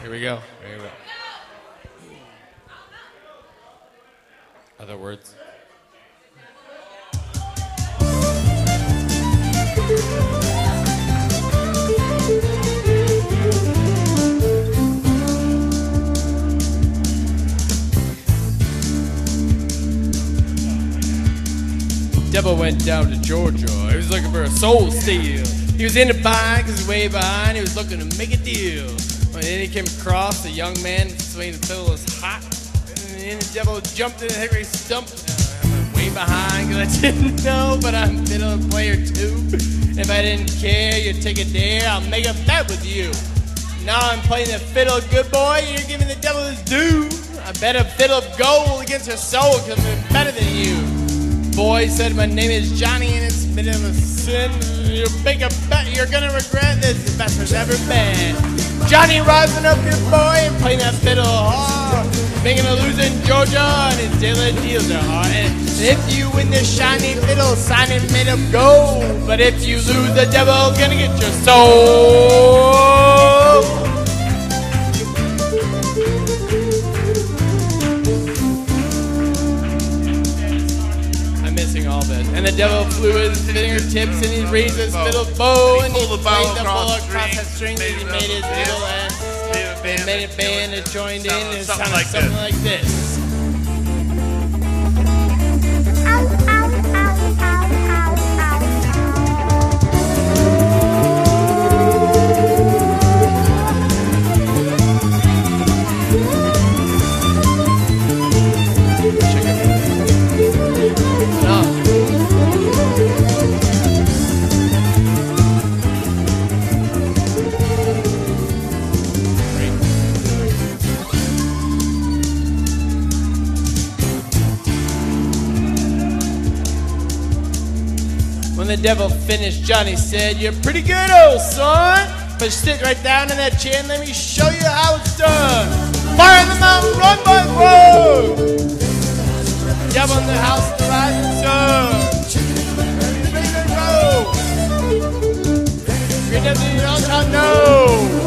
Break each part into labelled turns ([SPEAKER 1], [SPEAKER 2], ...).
[SPEAKER 1] Here we go. Here we go. Other words. Devil went down to Georgia. He was looking for a soul steal. He was in the bind because he's way behind. He was looking to make a deal. When then he came across a young man swinging the fiddle was hot. And then the devil jumped in the hickory stump. I'm way behind because I didn't know, but I'm a fiddle player too. And if I didn't care, you'd take a dare. I'll make a bet with you. Now I'm playing the fiddle, good boy. You're giving the devil his due. I bet a fiddle of gold against your soul because I'm better than you. Boy said, my name is Johnny and it's been a sin. You make a bet, you're gonna regret this. The best there's ever been. Johnny rising up, good boy, and playing that fiddle hard. Making a loser in Georgia and his daily deals are hard. And if you win this shiny fiddle, sign it made of gold. But if you lose, the devil's gonna get your soul. All this. And the devil flew his fingertips and he raised his fiddle bow and he played the bow across that string and he made his fiddle and made a band that joined in and it sounded something like this. When the devil finished, Johnny said, you're pretty good, old son. But sit right down in that chair and let me show you how it's done. Fire in the mountain, run, boys, road. Devil in the house, the rising sun. Ready to go. You're never you don't know.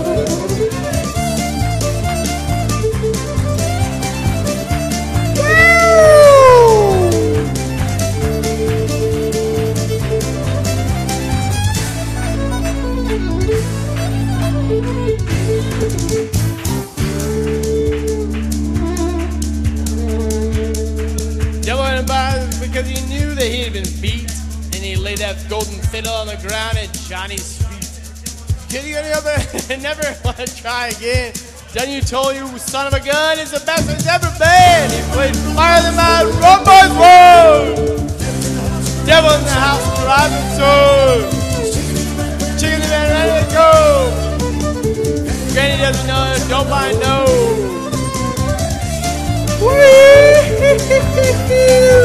[SPEAKER 1] Because he knew that he had been beat, and he laid that golden fiddle on the ground at Johnny's feet. Kid, you never want to try again. Done you told you, son of a gun, is the best it's ever been. He played Fire in the Mountain, Run Boys Road. Devil in the house, driving soul. Chicken and man, ready to go. Granny doesn't know it, don't mind no. Woo!